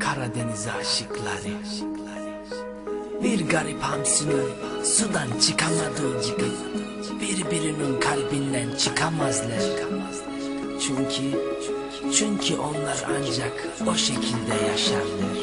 Karadeniz aşıkları. Bir garip hamsinin sudan çıkamadığı gibi birbirinin kalbinden çıkamazlar. Çünkü onlar ancak o şekilde yaşarlar.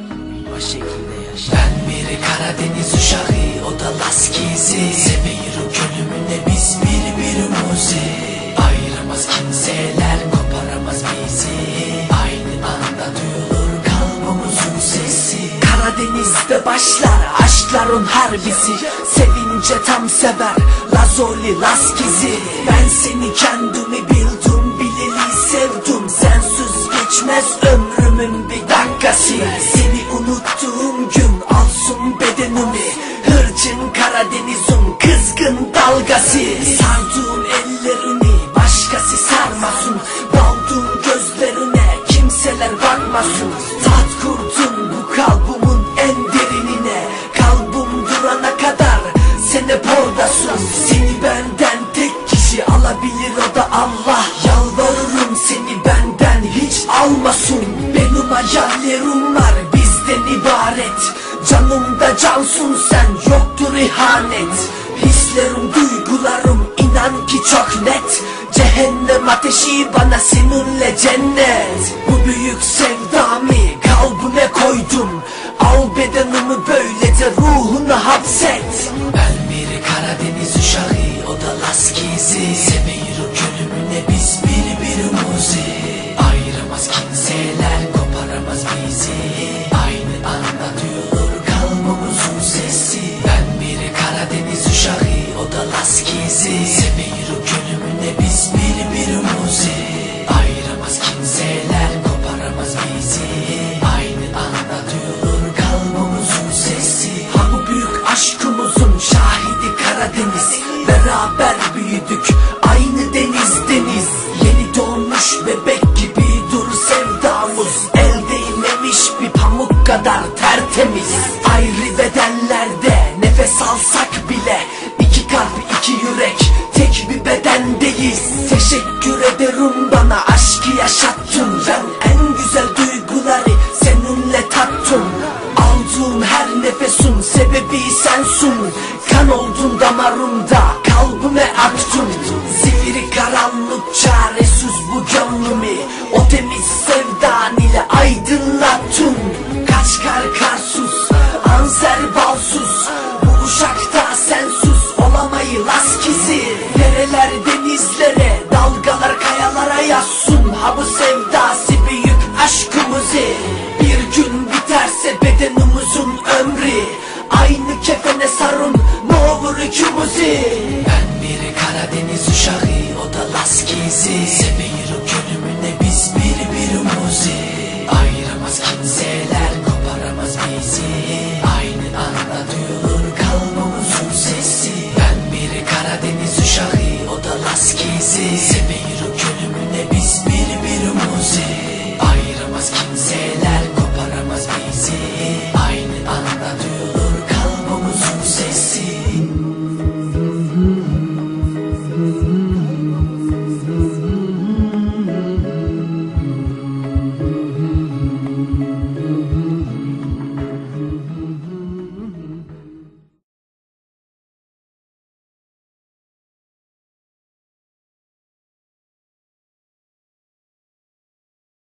O şekilde yaşar. Ben bir Karadeniz uşağı, o da Laskizi. Seviyoruz ölümüne biz birbirimizi. Ayıramaz kimseler, koparamaz bizi. Aynı anda duyulur kalbimizin sesi. Karadeniz'de başlar aşkların harbisi. Sevince tam sever Lazoli Laskizi. Ben seni kendimi bildim, bileli sevdim. Sensiz geçmez ömrümün bir dakikası. Seni unuttuğum gün alsın bedenimi. Hırçın Karadeniz'in kızgın dalgası. Sardığım ellerini başkası sarmasın. Daldığım gözlerine kimseler bakmasın. Tat kurdum bu kalbimin en derinine. Kalbim durana kadar sen hep oradasın. Seni benden tek kişi alabilir, o da Allah. Yalvarırım seni benden hiç almasın. Benim hayallerim var bizden ibaret. Canımda cansın sen, yoktur ihanet. Hislerim, duygularım inan ki çok net. Cehennem ateşi bana seninle cennet. Bu büyük sevdamı kalbime koydum. Al bedenimi böylece ruhunu hapset. Ben bir Karadeniz uşağı, o da Laskizi. Seviyoruz ölümüne biz birbirimizi. Ayıramaz kimseler, koparamaz bizi. Aynı anda duyulur kalbimizin sesi. Ben bir Karadeniz uşağı, o da Laskizi. Seviyoruz ölümüne biz birbirimizi. Ayıramaz kimseler, koparamaz bizi. Aynı anda duyulur kalbimizin sesi. Ha bu büyük aşkımızın şahidi Karadeniz. Beraber büyüdük aynı deniz. Yeni doğmuş bebek gibi dur sevdamız. El değmemiş bir pamuk kadar tertemiz. Ayrı bedenlerde nefes alsak bile iki kalp iki yürek tek bir bedendeyiz. Teşekkür ederim bana aşkı yaşattın. Ben en güzel duyguları seninle tattım. Aldığım her nefesin sebebi sensin. Kan oldun damarımda, kalbime aktın. Zifiri karanlık çaresiz bu gönlümü. O temiz sevdan ile aydınlattın. Kaç karsuz, anser balsuz. Bu uşakta sensiz olamayı Laskizi. Dereler denizlere, dalgalar kayalara yazsın. Ha bu sevdası büyük aşkımızı. Bir gün biterse bedenimizin ömrü. Aynı kefene sarın ne olur ikimizi. Ben bir Karadeniz uşağı, o da Laskizi. Seviyoruz ölümüne biz birbirimizi.